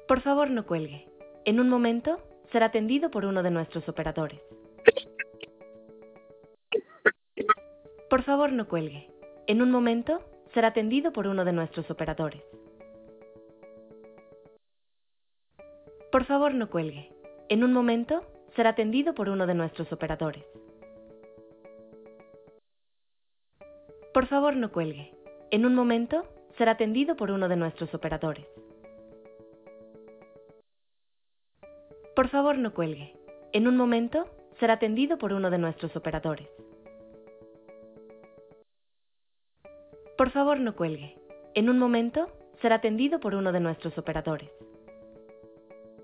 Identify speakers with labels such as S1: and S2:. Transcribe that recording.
S1: Por favor, no cuelgue. En un momento será atendido por uno de nuestros operadores. Por favor, no cuelgue. En un momento será atendido por uno de nuestros operadores. Por favor, no cuelgue. En un momento será atendido por uno de nuestros operadores. Por favor, no cuelgue. En un momento será atendido por uno de nuestros operadores. Por favor, no cuelgue. En un momento será atendido por uno de nuestros operadores. Por favor, no cuelgue. En un momento será atendido por uno de nuestros operadores.